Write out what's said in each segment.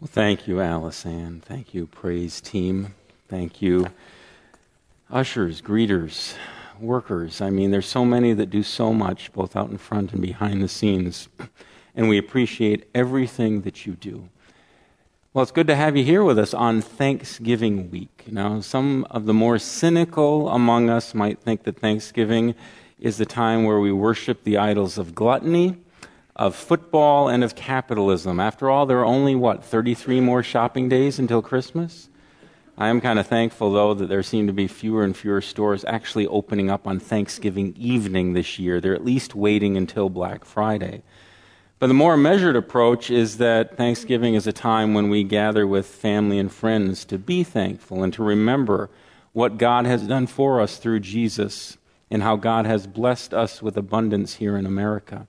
Well, thank you, Alice Ann. Thank you, praise team. Thank you, ushers, greeters, workers. I mean, there's so many that do so much, both out in front and behind the scenes, and we appreciate everything that you do. Well, it's good to have you here with us on Thanksgiving week. Now, some of the more cynical among us might think that Thanksgiving is the time where we worship the idols of gluttony, of football, and of capitalism. After all, there are only, 33 more shopping days until Christmas? I am kind of thankful, though, that there seem to be fewer and fewer stores actually opening up on Thanksgiving evening this year. They're at least waiting until Black Friday. But the more measured approach is that Thanksgiving is a time when we gather with family and friends to be thankful and to remember what God has done for us through Jesus and how God has blessed us with abundance here in America.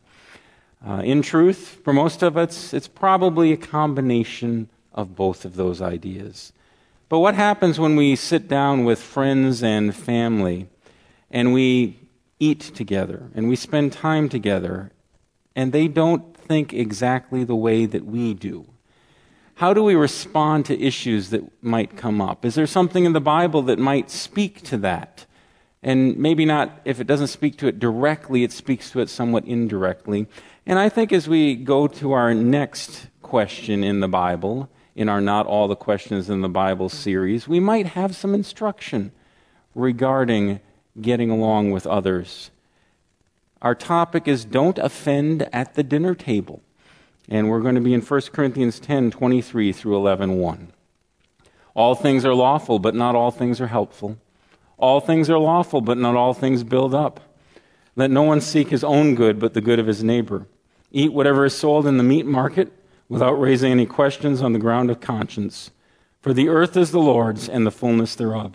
In truth, for most of us, it's probably a combination of both of those ideas. But what happens when we sit down with friends and family and we eat together and we spend time together and they don't think exactly the way that we do? How do we respond to issues that might come up? Is there something in the Bible that might speak to that? And maybe not, if it doesn't speak to it directly, it speaks to it somewhat indirectly. And I think as we go to our next question in the Bible, in our Not All the Questions in the Bible series, we might have some instruction regarding getting along with others. Our topic is Don't Offend at the Dinner Table. And we're going to be in 1 Corinthians 10:23 through 11:1. All things are lawful, but not all things are helpful. All things are lawful, but not all things build up. Let no one seek his own good, but the good of his neighbor. Eat whatever is sold in the meat market without raising any questions on the ground of conscience. For the earth is the Lord's and the fullness thereof.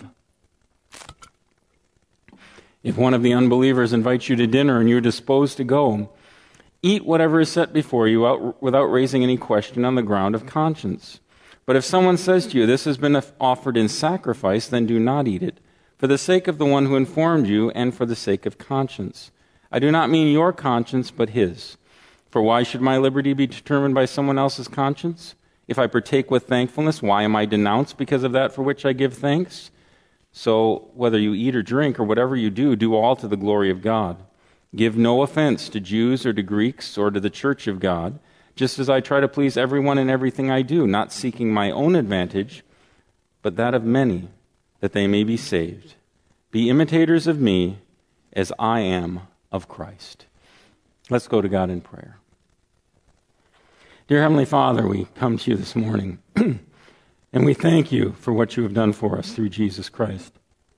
If one of the unbelievers invites you to dinner and you're disposed to go, eat whatever is set before you without raising any question on the ground of conscience. But if someone says to you, this has been offered in sacrifice, then do not eat it, for the sake of the one who informed you and for the sake of conscience. I do not mean your conscience, but his. For why should my liberty be determined by someone else's conscience? If I partake with thankfulness, why am I denounced because of that for which I give thanks? So whether you eat or drink or whatever you do, do all to the glory of God. Give no offense to Jews or to Greeks or to the church of God, just as I try to please everyone in everything I do, not seeking my own advantage, but that of many, that they may be saved. Be imitators of me as I am of Christ. Let's go to God in prayer. Dear Heavenly Father, we come to you this morning, and we thank you for what you have done for us through Jesus Christ.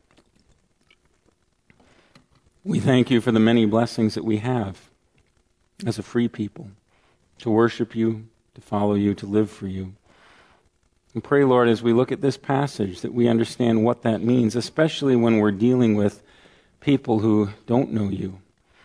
We thank you for the many blessings that we have as a free people, to worship you, to follow you, to live for you. And pray, Lord, as we look at this passage, that we understand what that means, especially when we're dealing with people who don't know you,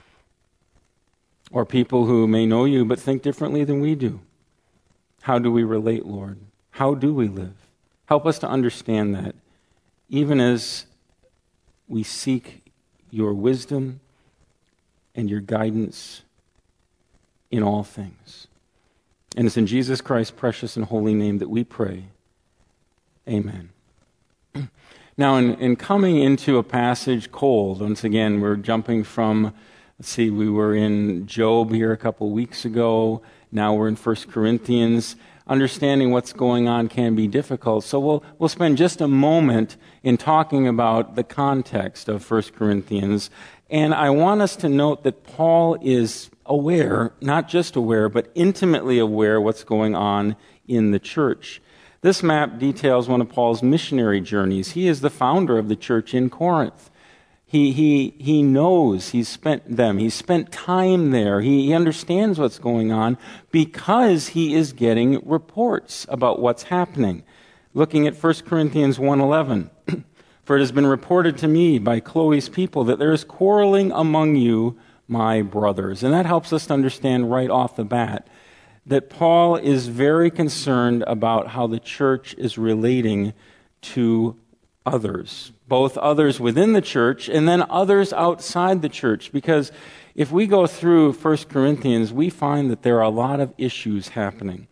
or people who may know you but think differently than we do. How do we relate, Lord? How do we live? Help us to understand that, even as we seek your wisdom and your guidance in all things. And it's in Jesus Christ's precious and holy name that we pray. Amen. Now, in coming into a passage cold, once again, we're jumping from, we were in Job here a couple weeks ago. Now we're in 1 Corinthians. Understanding what's going on can be difficult. So we'll spend just a moment in talking about the context of 1 Corinthians. And I want us to note that Paul is aware, not just aware, but intimately aware what's going on in the church. This map details one of Paul's missionary journeys. He is the founder of the church in Corinth. He knows, he's spent time there. He understands what's going on because he is getting reports about what's happening. Looking at 1 Corinthians 1:11, for it has been reported to me by Chloe's people that there is quarreling among you, my brothers. And that helps us to understand right off the bat that Paul is very concerned about how the church is relating to others, both others within the church and then others outside the church. Because if we go through 1 Corinthians, we find that there are a lot of issues happening.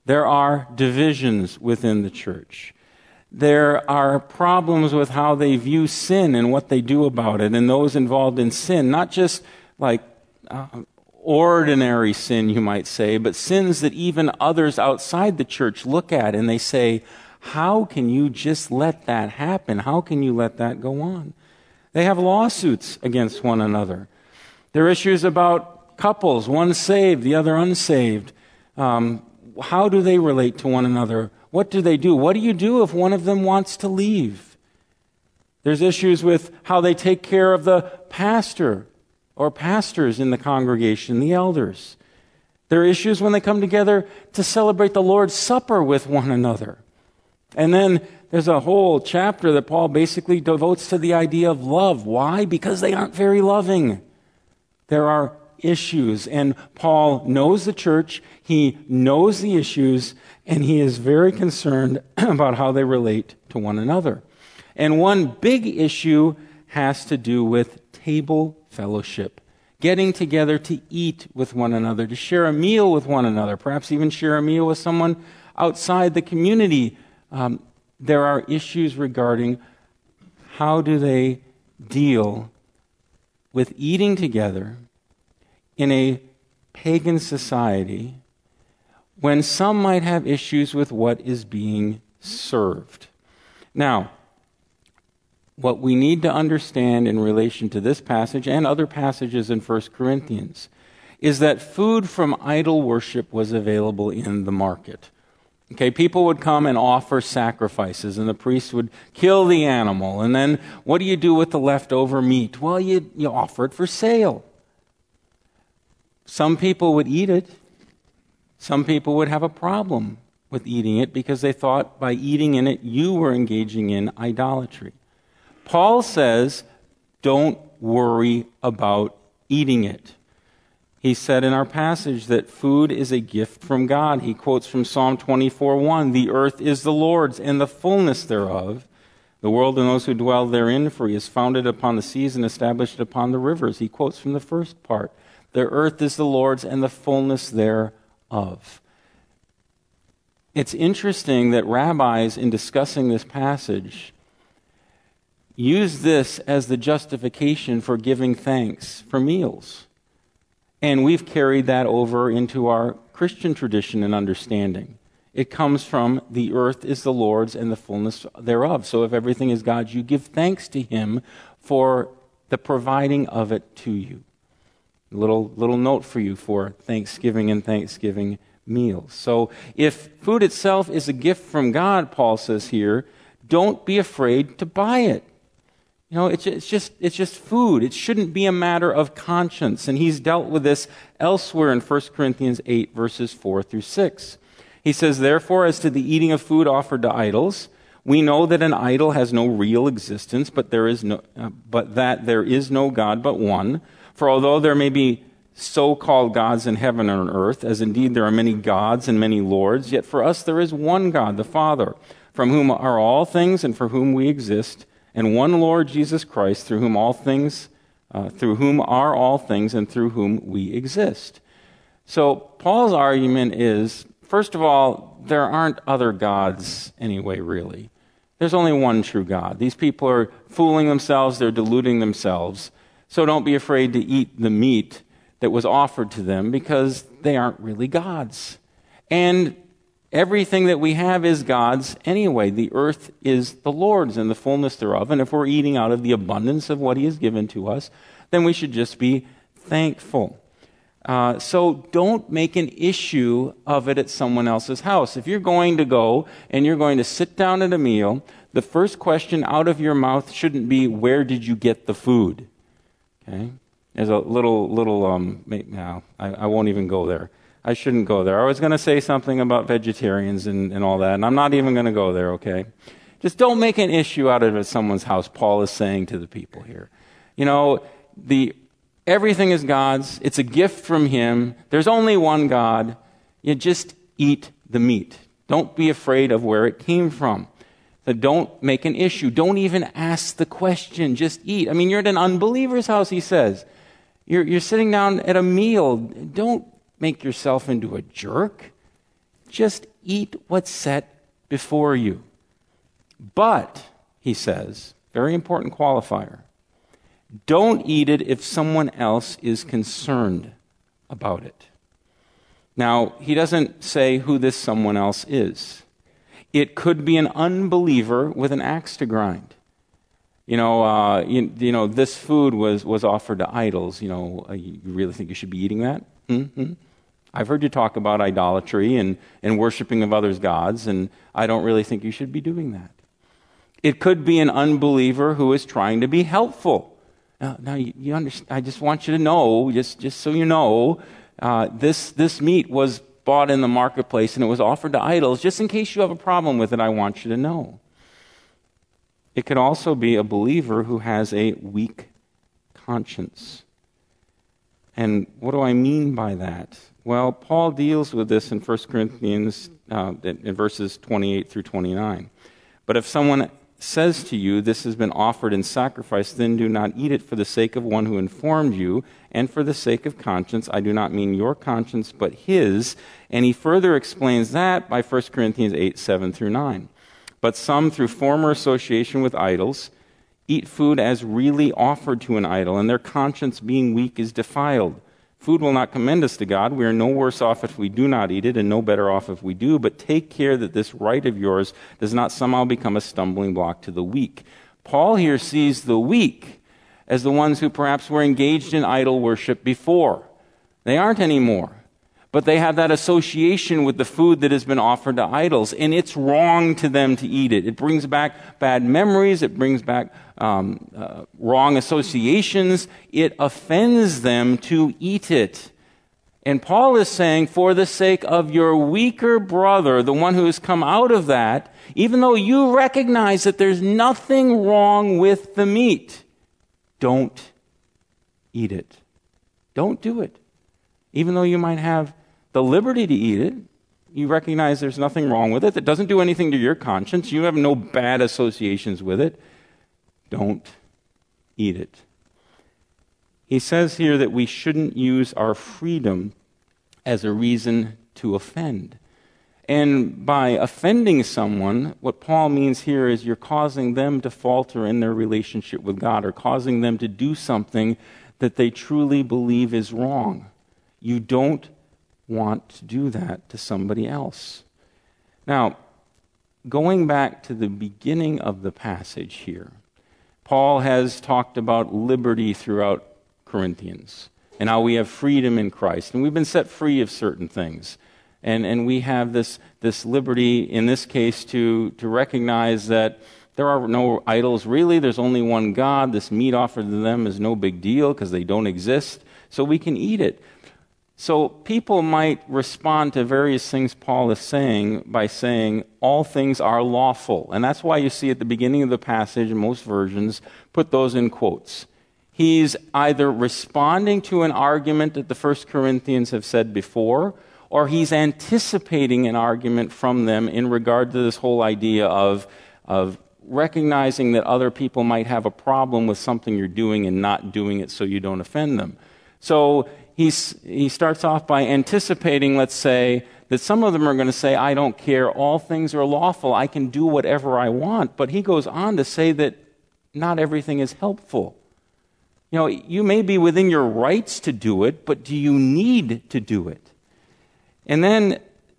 There are divisions within the church. There are problems with how they view sin and what they do about it, and those involved in sin, not just like ordinary sin, you might say, but sins that even others outside the church look at and they say, how can you just let that happen? How can you let that go on? They have lawsuits against one another. There are issues about couples, one saved, the other unsaved. How do they relate to one another? What do they do? What do you do if one of them wants to leave? There's issues with how they take care of the pastor or pastors in the congregation, the elders. There are issues when they come together to celebrate the Lord's Supper with one another. And then there's a whole chapter that Paul basically devotes to the idea of love. Why? Because they aren't very loving. There are issues, and Paul knows the church, he knows the issues, and he is very concerned about how they relate to one another. And one big issue has to do with table fellowship, getting together to eat with one another, to share a meal with one another, perhaps even share a meal with someone outside the community. There are issues regarding how do they deal with eating together in a pagan society when some might have issues with what is being served. Now, what we need to understand in relation to this passage and other passages in 1 Corinthians is that food from idol worship was available in the market. Okay, people would come and offer sacrifices, and the priest would kill the animal. And then what do you do with the leftover meat? Well, you offer it for sale. Some people would eat it. Some people would have a problem with eating it because they thought by eating in it, you were engaging in idolatry. Paul says, don't worry about eating it. He said in our passage that food is a gift from God. He quotes from Psalm 24:1, "The earth is the Lord's and the fullness thereof, the world and those who dwell therein, for he is founded upon the seas and established upon the rivers." He quotes from the first part, "The earth is the Lord's and the fullness thereof." It's interesting that rabbis, in discussing this passage, use this as the justification for giving thanks for meals. And we've carried that over into our Christian tradition and understanding. It comes from the earth is the Lord's and the fullness thereof. So if everything is God's, you give thanks to him for the providing of it to you. A little note for you for Thanksgiving and Thanksgiving meals. So if food itself is a gift from God, Paul says here, don't be afraid to buy it. You know, it's just food. It shouldn't be a matter of conscience. And he's dealt with this elsewhere in 1 Corinthians 8, verses 4 through 6. He says, "Therefore, as to the eating of food offered to idols, we know that an idol has no real existence, but that there is no God but one. For although there may be so-called gods in heaven and on earth, as indeed there are many gods and many lords, yet for us there is one God, the Father, from whom are all things and for whom we exist, and one Lord Jesus Christ, through whom are all things, and through whom we exist." So Paul's argument is, first of all, there aren't other gods anyway, really. There's only one true God. These people are fooling themselves, they're deluding themselves. So don't be afraid to eat the meat that was offered to them because they aren't really gods. And everything that we have is God's anyway. The earth is the Lord's and the fullness thereof. And if we're eating out of the abundance of what he has given to us, then we should just be thankful. So don't make an issue of it at someone else's house. If you're going to go and you're going to sit down at a meal, the first question out of your mouth shouldn't be, where did you get the food? Okay? There's a I won't even go there. I shouldn't go there. I was going to say something about vegetarians and all that, and I'm not even going to go there, okay? Just don't make an issue out of it at someone's house, Paul is saying to the people here. You know, everything is God's. It's a gift from him. There's only one God. You just eat the meat. Don't be afraid of where it came from. So don't make an issue. Don't even ask the question. Just eat. I mean, you're at an unbeliever's house, he says. You're sitting down at a meal. Don't make yourself into a jerk. Just eat what's set before you. But, he says, very important qualifier, don't eat it if someone else is concerned about it. Now, he doesn't say who this someone else is. It could be an unbeliever with an axe to grind. This food was offered to idols. You really think you should be eating that? Mm-hmm. I've heard you talk about idolatry and worshiping of others' gods, and I don't really think you should be doing that. It could be an unbeliever who is trying to be helpful. Now you understand, I just want you to know, just so you know, this meat was bought in the marketplace and it was offered to idols. Just in case you have a problem with it, I want you to know. It could also be a believer who has a weak conscience. And what do I mean by that? Well, Paul deals with this in 1 Corinthians in verses 28 through 29. But if someone says to you, this has been offered in sacrifice, then do not eat it for the sake of one who informed you, and for the sake of conscience. I do not mean your conscience, but his. And he further explains that by 1 Corinthians 8, 7 through 9. But some, through former association with idols, eat food as really offered to an idol, and their conscience being weak is defiled. Food will not commend us to God. We are no worse off if we do not eat it, and no better off if we do. But take care that this right of yours does not somehow become a stumbling block to the weak. Paul here sees the weak as the ones who perhaps were engaged in idol worship before. They aren't anymore. But they have that association with the food that has been offered to idols, and it's wrong to them to eat it. It brings back bad memories. It brings back wrong associations. It offends them to eat it. And Paul is saying, for the sake of your weaker brother, the one who has come out of that, even though you recognize that there's nothing wrong with the meat, don't eat it. Don't do it. Even though you might have the liberty to eat it, you recognize there's nothing wrong with it. That doesn't do anything to your conscience. You have no bad associations with it. Don't eat it. He says here that we shouldn't use our freedom as a reason to offend. And by offending someone, what Paul means here is you're causing them to falter in their relationship with God, or causing them to do something that they truly believe is wrong. You don't want to do that to somebody else. Now, going back to the beginning of the passage here, Paul has talked about liberty throughout Corinthians and how we have freedom in Christ. And we've been set free of certain things. And we have this liberty, in this case, to recognize that there are no idols really. There's only one God. This meat offered to them is no big deal because they don't exist. So we can eat it. So people might respond to various things Paul is saying by saying, all things are lawful. And that's why you see at the beginning of the passage, in most versions, put those in quotes. He's either responding to an argument that the First Corinthians have said before, or he's anticipating an argument from them in regard to this whole idea of recognizing that other people might have a problem with something you're doing and not doing it so you don't offend them. So he starts off by anticipating, let's say, that some of them are going to say, I don't care, all things are lawful, I can do whatever I want. But he goes on to say that not everything is helpful. You may be within your rights to do it, but do you need to do it? And then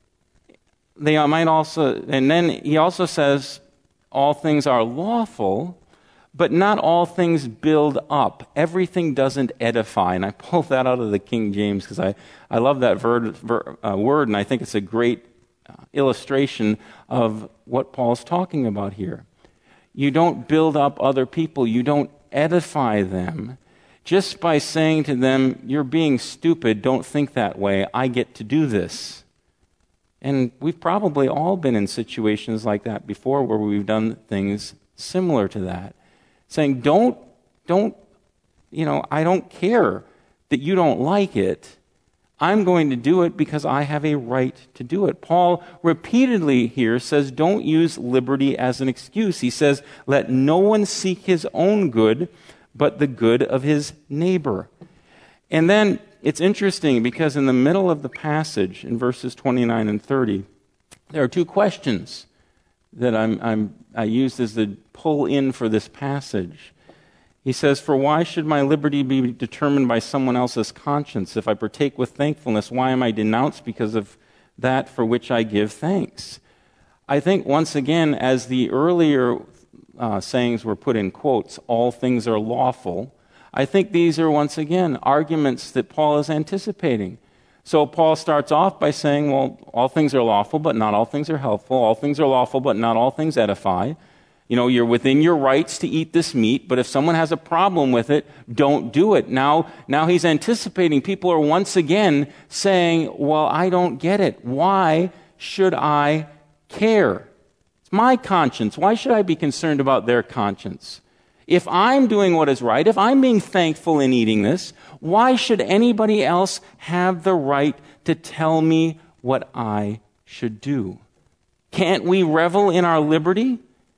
he also says, all things are lawful, but not all things build up. Everything doesn't edify. And I pulled that out of the King James because I love that word, and I think it's a great illustration of what Paul's talking about here. You don't build up other people. You don't edify them. Just by saying to them, you're being stupid, don't think that way, I get to do this. And we've probably all been in situations like that before where we've done things similar to that. Saying, I don't care that you don't like it. I'm going to do it because I have a right to do it. Paul repeatedly here says, don't use liberty as an excuse. He says, let no one seek his own good, but the good of his neighbor. And then it's interesting because in the middle of the passage, in verses 29 and 30, There are two questions that I used as the pull in for this passage. He says, "For why should my liberty be determined by someone else's conscience? If I partake with thankfulness, why am I denounced because of that for which I give thanks?" I think, once again, as the earlier sayings were put in quotes, all things are lawful, I think these are, once again, arguments that Paul is anticipating. So Paul starts off by saying, well, all things are lawful, but not all things are helpful. All things are lawful, but not all things edify. You know, you're within your rights to eat this meat, but if someone has a problem with it, don't do it. Now he's anticipating people are once again saying, well, I don't get it. Why should I care? It's my conscience. Why should I be concerned about their conscience? If I'm doing what is right, if I'm being thankful in eating this, why should anybody else have the right to tell me what I should do? Can't we revel in our liberty?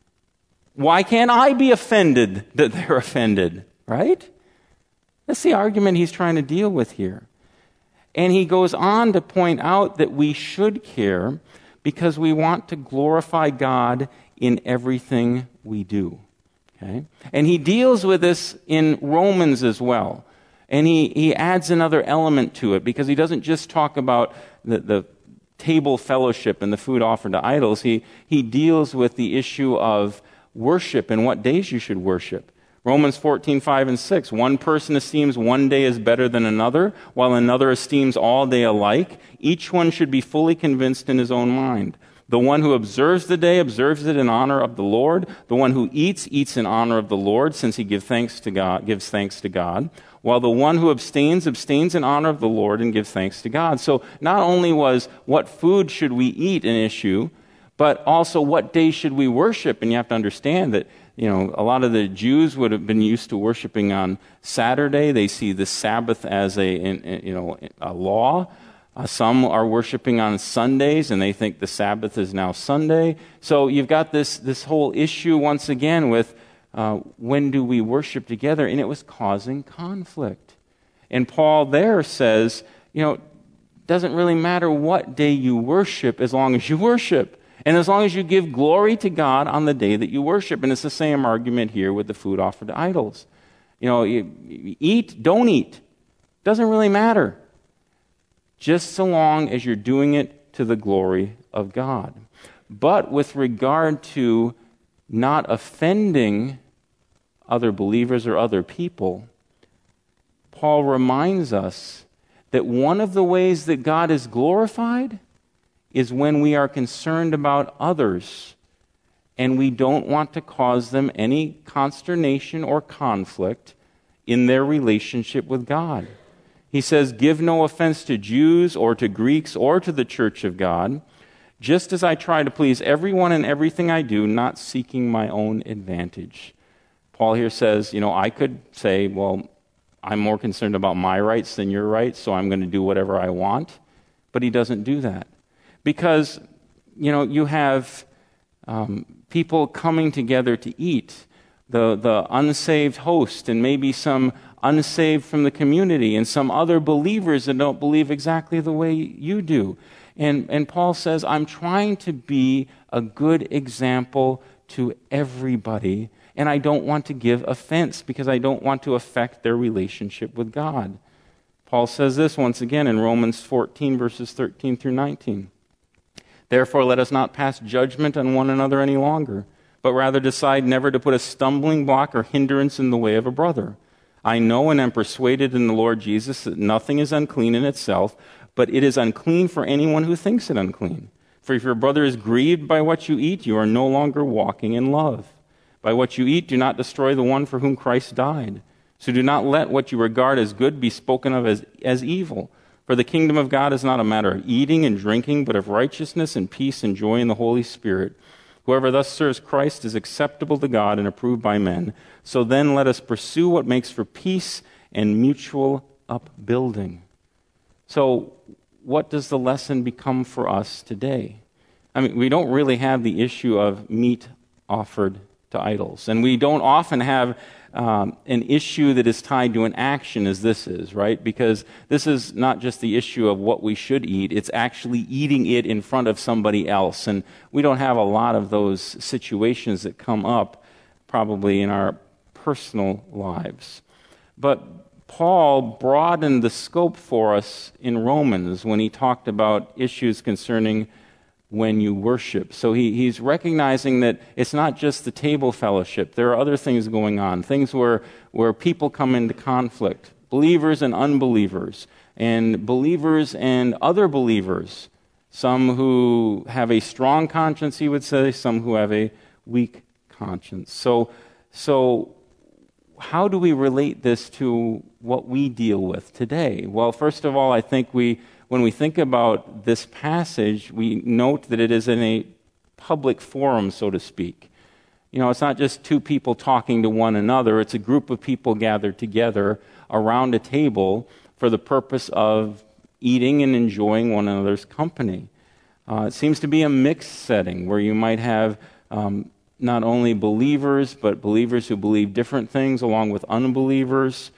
Why can't I be offended that they're offended, right? That's the argument he's trying to deal with here. And he goes on to point out that we should care because we want to glorify God in everything we do. Okay? And he deals with this in Romans as well. And he adds another element to it because he doesn't just talk about the table fellowship and the food offered to idols. He deals with the issue of worship and what days you should worship. Romans 14:5 and 6. One person esteems one day as better than another, while another esteems all day alike. Each one should be fully convinced in his own mind. The one who observes the day observes it in honor of the Lord. The one who eats in honor of the Lord, since he gives thanks to God. While the one who abstains in honor of the Lord and gives thanks to God. So not only was what food should we eat an issue, but also what day should we worship? And you have to understand that, you know, a lot of the Jews would have been used to worshiping on Saturday. They see the Sabbath as a law. Some are worshiping on Sundays, and they think the Sabbath is now Sunday. So you've got this whole issue once again with when do we worship together, and it was causing conflict. And Paul there says, you know, doesn't really matter what day you worship as long as you worship. And as long as you give glory to God on the day that you worship. And it's the same argument here with the food offered to idols. You know, you eat, don't eat. Doesn't really matter. Just so long as you're doing it to the glory of God. But with regard to not offending other believers or other people, Paul reminds us that one of the ways that God is glorified is when we are concerned about others and we don't want to cause them any consternation or conflict in their relationship with God. He says, "Give no offense to Jews or to Greeks or to the church of God, just as I try to please everyone in everything I do, not seeking my own advantage." Paul here says, you know, I could say, well, I'm more concerned about my rights than your rights, so I'm going to do whatever I want. But he doesn't do that. Because, you know, you have people coming together to eat, the unsaved host, and maybe some unsaved from the community, and some other believers that don't believe exactly the way you do. And Paul says, I'm trying to be a good example to everybody, and I don't want to give offense because I don't want to affect their relationship with God. Paul says this once again in Romans 14, verses 13 through 19. "Therefore, let us not pass judgment on one another any longer, but rather decide never to put a stumbling block or hindrance in the way of a brother. I know and am persuaded in the Lord Jesus that nothing is unclean in itself, but it is unclean for anyone who thinks it unclean. For if your brother is grieved by what you eat, you are no longer walking in love. By what you eat, do not destroy the one for whom Christ died. So do not let what you regard as good be spoken of as evil. For the kingdom of God is not a matter of eating and drinking, but of righteousness and peace and joy in the Holy Spirit. Whoever thus serves Christ is acceptable to God and approved by men. So then let us pursue what makes for peace and mutual upbuilding." So what does the lesson become for us today? I mean, we don't really have the issue of meat offered to idols. And we don't often have an issue that is tied to an action as this is, right? Because this is not just the issue of what we should eat, it's actually eating it in front of somebody else. And we don't have a lot of those situations that come up probably in our personal lives. But Paul broadened the scope for us in Romans when he talked about issues concerning when you worship. So he's recognizing that it's not just the table fellowship. There are other things going on, things where people come into conflict, believers and unbelievers, and believers and other believers, some who have a strong conscience, he would say, some who have a weak conscience. So how do we relate this to what we deal with today? Well, first of all, I think when we think about this passage, we note that it is in a public forum, so to speak. You know, it's not just two people talking to one another. It's a group of people gathered together around a table for the purpose of eating and enjoying one another's company. It seems to be a mixed setting where you might have not only believers, but believers who believe different things along with unbelievers.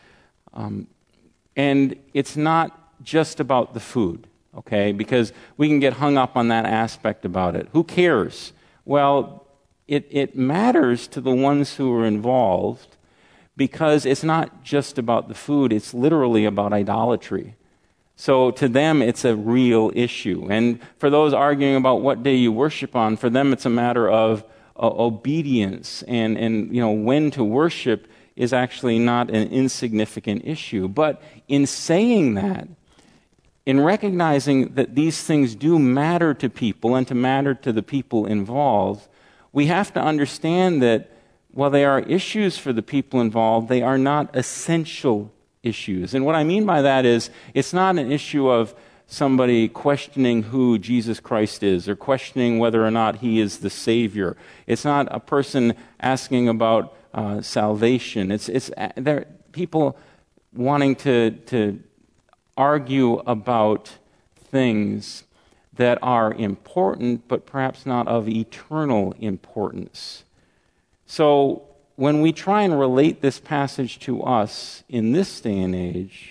And it's not just about the food, okay? Because we can get hung up on that aspect about it. Who cares? Well, it matters to the ones who are involved because it's not just about the food, it's literally about idolatry. So to them, it's a real issue. And for those arguing about what day you worship on, for them it's a matter of obedience and you know when to worship is actually not an insignificant issue. But in saying that, in recognizing that these things do matter to people and to matter to the people involved, we have to understand that while they are issues for the people involved, they are not essential issues. And what I mean by that is it's not an issue of somebody questioning who Jesus Christ is or questioning whether or not he is the Savior. It's not a person asking about salvation. It's people wanting to argue about things that are important, but perhaps not of eternal importance. So when we try and relate this passage to us in this day and age,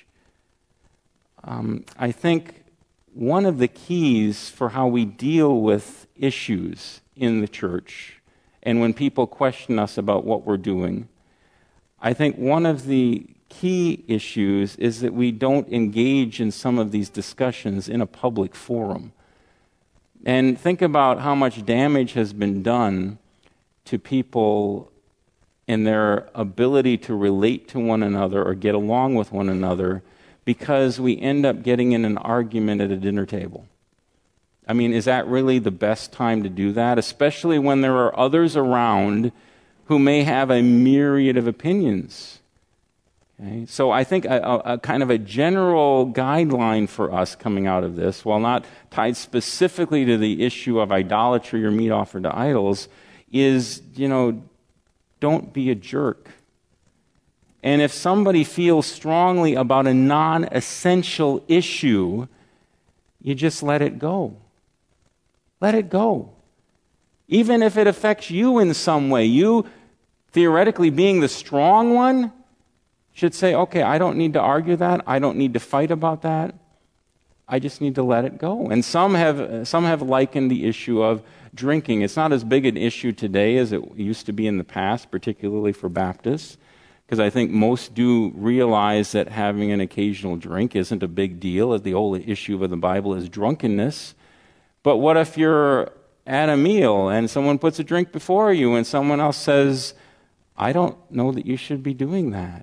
I think one of the keys for how we deal with issues in the church, and when people question us about what we're doing, I think one of the key issues is that we don't engage in some of these discussions in a public forum. And think about how much damage has been done to people in their ability to relate to one another or get along with one another because we end up getting in an argument at a dinner table. I mean, is that really the best time to do that? Especially when there are others around who may have a myriad of opinions. Okay? So I think a kind of a general guideline for us coming out of this, while not tied specifically to the issue of idolatry or meat offered to idols, is, don't be a jerk. And if somebody feels strongly about a non-essential issue, you just let it go. Let it go. Even if it affects you in some way, you, theoretically being the strong one, should say, okay, I don't need to argue that. I don't need to fight about that. I just need to let it go. And some have likened the issue of drinking. It's not as big an issue today as it used to be in the past, particularly for Baptists, because I think most do realize that having an occasional drink isn't a big deal, as the old issue of the Bible is drunkenness. But what if you're at a meal and someone puts a drink before you and someone else says, I don't know that you should be doing that?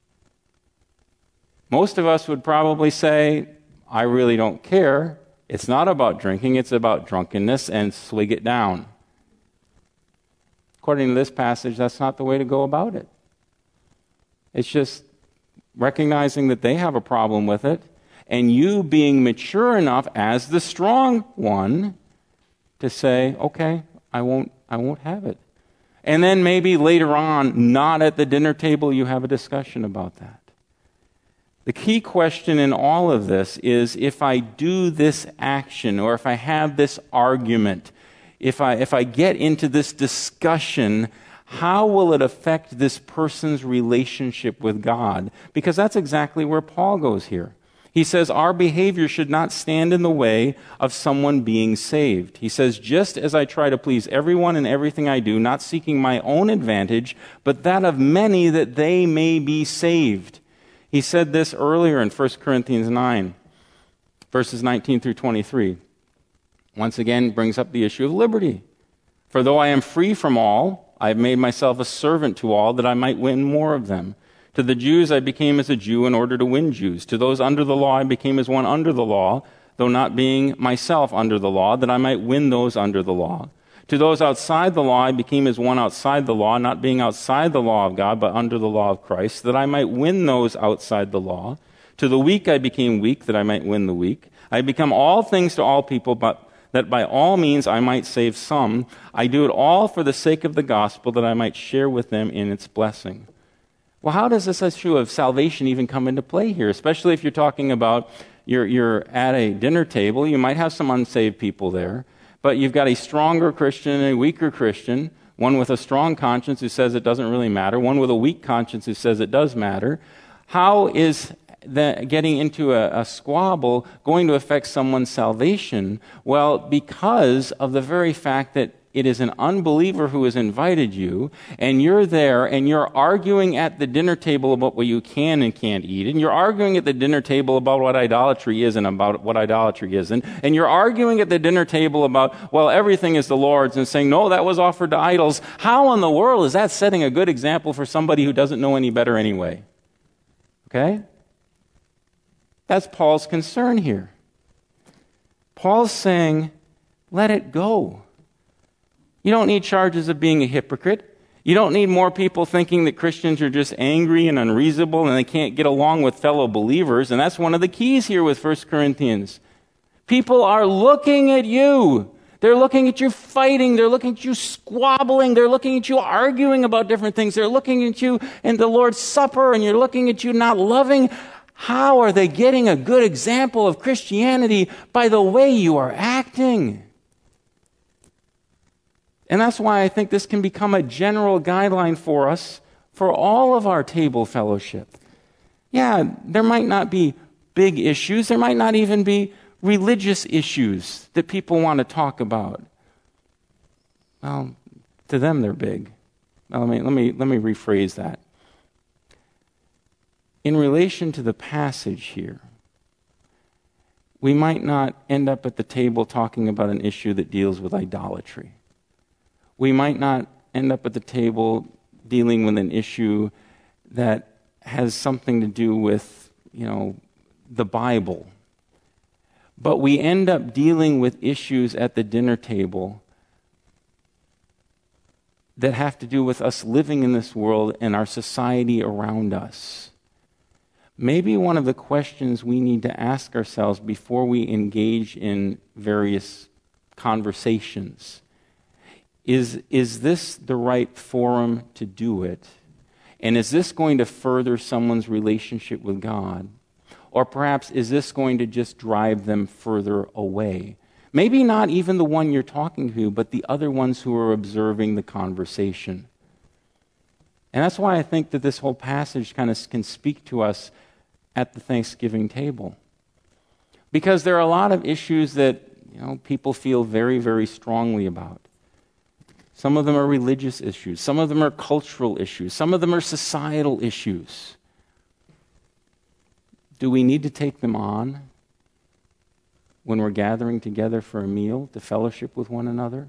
Most of us would probably say, I really don't care. It's not about drinking, it's about drunkenness, and swig it down. According to this passage, that's not the way to go about it. It's just recognizing that they have a problem with it, and you being mature enough as the strong one to say, okay, I won't have it. And then maybe later on, not at the dinner table, you have a discussion about that. The key question in all of this is, if I do this action, or if I have this argument, if I get into this discussion, How will it affect this person's relationship with God? Because that's exactly where Paul goes here. He says, our behavior should not stand in the way of someone being saved. He says, just as I try to please everyone in everything I do, not seeking my own advantage, but that of many, that they may be saved. He said this earlier in 1 Corinthians 9, verses 19 through 23. Once again, brings up the issue of liberty. For though I am free from all, I have made myself a servant to all, that I might win more of them. To the Jews I became as a Jew in order to win Jews. To those under the law I became as one under the law, though not being myself under the law, that I might win those under the law. To those outside the law I became as one outside the law, not being outside the law of God, but under the law of Christ, that I might win those outside the law. To the weak I became weak, that I might win the weak. I become all things to all people, but that by all means I might save some. I do it all for the sake of the gospel, that I might share with them in its blessing. Well, how does this issue of salvation even come into play here? Especially if you're talking about you're at a dinner table, you might have some unsaved people there, but you've got a stronger Christian and a weaker Christian, one with a strong conscience who says it doesn't really matter, one with a weak conscience who says it does matter. How is getting into a squabble going to affect someone's salvation? Well, because of the very fact that it is an unbeliever who has invited you, and you're there, and you're arguing at the dinner table about what you can and can't eat, and you're arguing at the dinner table about what idolatry is and about what idolatry isn't, and you're arguing at the dinner table about, well, everything is the Lord's, and saying, no, that was offered to idols. How in the world is that setting a good example for somebody who doesn't know any better anyway? Okay? That's Paul's concern here. Paul's saying, let it go. You don't need charges of being a hypocrite. You don't need more people thinking that Christians are just angry and unreasonable and they can't get along with fellow believers. And that's one of the keys here with 1 Corinthians. People are looking at you. They're looking at you fighting. They're looking at you squabbling. They're looking at you arguing about different things. They're looking at you in the Lord's Supper, and you're looking at you not loving. How are they getting a good example of Christianity? By the way you are acting. And that's why I think this can become a general guideline for us for all of our table fellowship. Yeah, there might not be big issues. There might not even be religious issues that people want to talk about. Well, to them they're big. Well, let me rephrase that. In relation to the passage here, we might not end up at the table talking about an issue that deals with idolatry. We might not end up at the table dealing with an issue that has something to do with, the Bible. But we end up dealing with issues at the dinner table that have to do with us living in this world and our society around us. Maybe one of the questions we need to ask ourselves before we engage in various conversations is this the right forum to do it? And is this going to further someone's relationship with God? Or perhaps is this going to just drive them further away? Maybe not even the one you're talking to, but the other ones who are observing the conversation. And that's why I think that this whole passage kind of can speak to us at the Thanksgiving table. Because there are a lot of issues that people feel very, very strongly about. Some of them are religious issues. Some of them are cultural issues. Some of them are societal issues. Do we need to take them on when we're gathering together for a meal to fellowship with one another?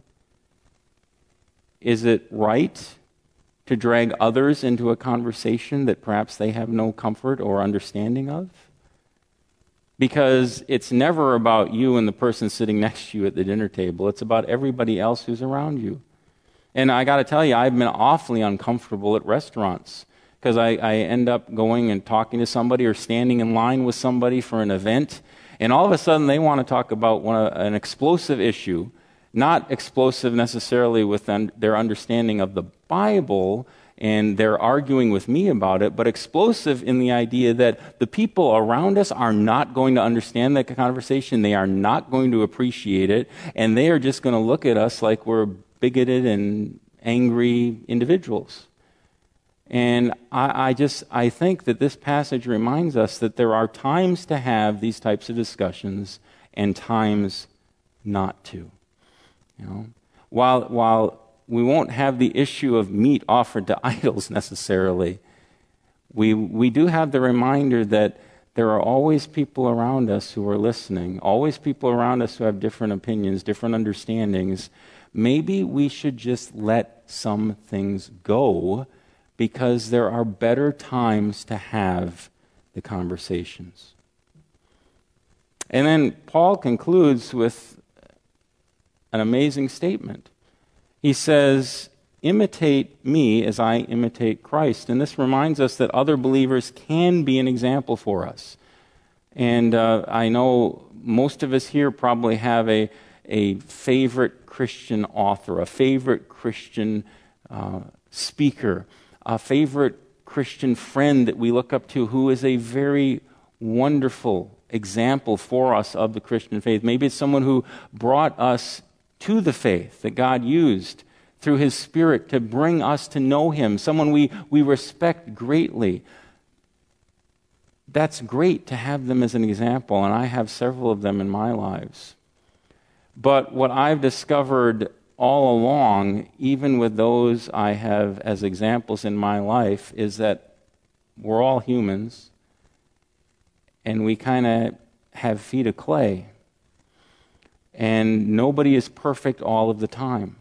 Is it right to drag others into a conversation that perhaps they have no comfort or understanding of? Because it's never about you and the person sitting next to you at the dinner table. It's about everybody else who's around you. And I got to tell you, I've been awfully uncomfortable at restaurants because I end up going and talking to somebody or standing in line with somebody for an event, and all of a sudden they want to talk about an explosive issue, not explosive necessarily with their understanding of the Bible, and they're arguing with me about it, but explosive in the idea that the people around us are not going to understand that conversation, they are not going to appreciate it, and they are just going to look at us like we're bigoted and angry individuals. And I think that this passage reminds us that there are times to have these types of discussions and times not to. You know, while we won't have the issue of meat offered to idols necessarily, we do have the reminder that there are always people around us who are listening, always people around us who have different opinions, different understandings. Maybe we should just let some things go, because there are better times to have the conversations. And then Paul concludes with an amazing statement. He says, imitate me as I imitate Christ. And this reminds us that other believers can be an example for us. And I know most of us here probably have a favorite Christian author, a favorite Christian speaker, a favorite Christian friend that we look up to who is a very wonderful example for us of the Christian faith. Maybe it's someone who brought us to the faith that God used through His Spirit to bring us to know Him, someone we respect greatly. That's great to have them as an example, and I have several of them in my lives. But what I've discovered all along, even with those I have as examples in my life, is that we're all humans, and we kind of have feet of clay. And nobody is perfect all of the time.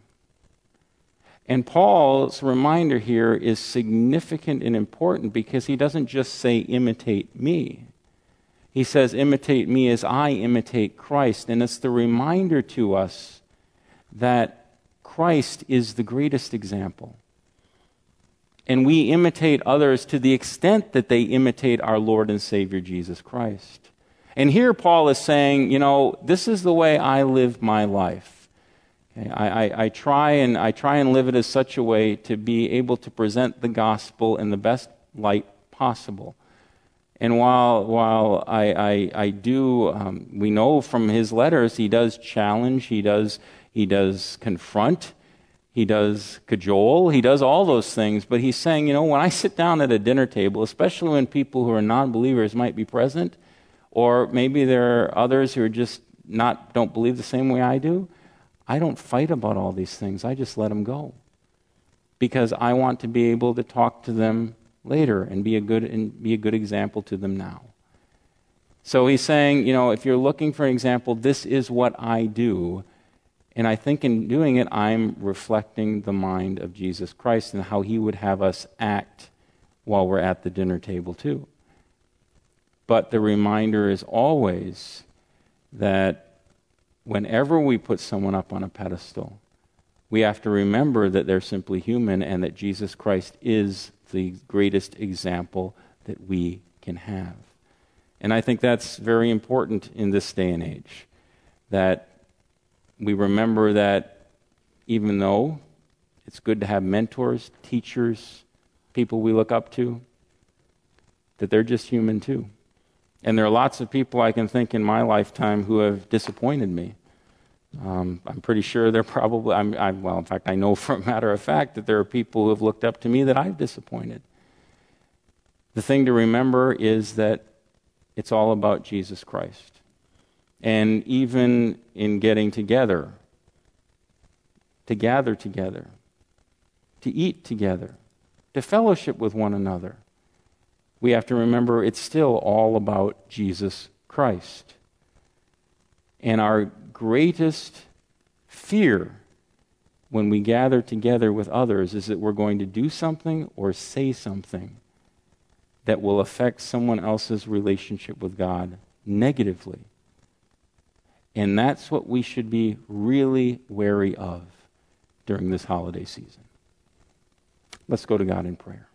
And Paul's reminder here is significant and important, because he doesn't just say, imitate me. He says, imitate me as I imitate Christ. And it's the reminder to us that Christ is the greatest example. And we imitate others to the extent that they imitate our Lord and Savior Jesus Christ. And here Paul is saying, this is the way I live my life. Okay, I try and live it as such a way to be able to present the gospel in the best light possible. And while I do, we know from his letters, he does challenge, he does confront, he does cajole, he does all those things. But he's saying, when I sit down at a dinner table, especially when people who are non-believers might be present, or maybe there are others who are just don't believe the same way I do, I don't fight about all these things. I just let them go, because I want to be able to talk to them later and be a good example to them now. So he's saying, if you're looking for an example, this is what I do. And I think in doing it, I'm reflecting the mind of Jesus Christ and how He would have us act while we're at the dinner table too. But the reminder is always that whenever we put someone up on a pedestal, we have to remember that they're simply human, and that Jesus Christ is the greatest example that we can have. And I think that's very important in this day and age, that we remember that even though it's good to have mentors, teachers, people we look up to, that they're just human too. And there are lots of people I can think in my lifetime who have disappointed me. I'm pretty sure they're probably, in fact, I know for a matter of fact that there are people who have looked up to me that I've disappointed. The thing to remember is that it's all about Jesus Christ. And even in getting together, to gather together, to eat together, to fellowship with one another, we have to remember it's still all about Jesus Christ. And our greatest fear when we gather together with others is that we're going to do something or say something that will affect someone else's relationship with God negatively. And that's what we should be really wary of during this holiday season. Let's go to God in prayer.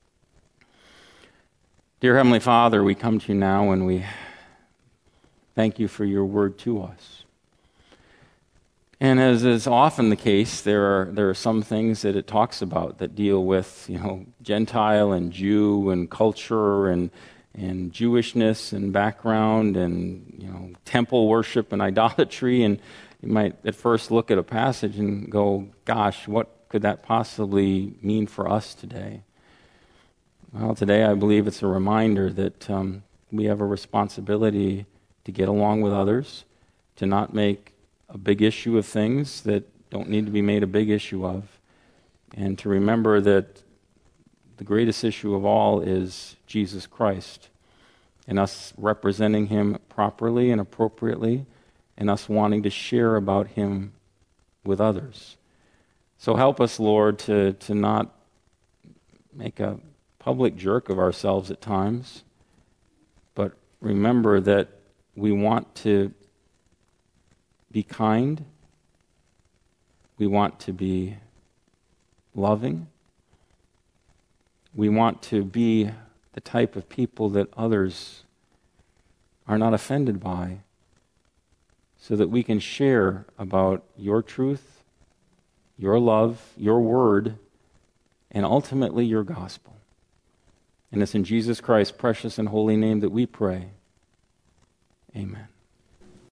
Dear Heavenly Father, we come to you now and we thank you for your word to us. And as is often the case, there are some things that it talks about that deal with, Gentile and Jew and culture and Jewishness and background and, temple worship and idolatry. And you might at first look at a passage and go, gosh, what could that possibly mean for us today? Well, today I believe it's a reminder that we have a responsibility to get along with others, to not make a big issue of things that don't need to be made a big issue of, and to remember that the greatest issue of all is Jesus Christ, and us representing him properly and appropriately, and us wanting to share about him with others. So help us, Lord, to not make a public jerk of ourselves at times, but remember that we want to be kind, we want to be loving, we want to be the type of people that others are not offended by, so that we can share about your truth, your love, your word, and ultimately your gospel. And it's in Jesus Christ's precious and holy name that we pray. Amen.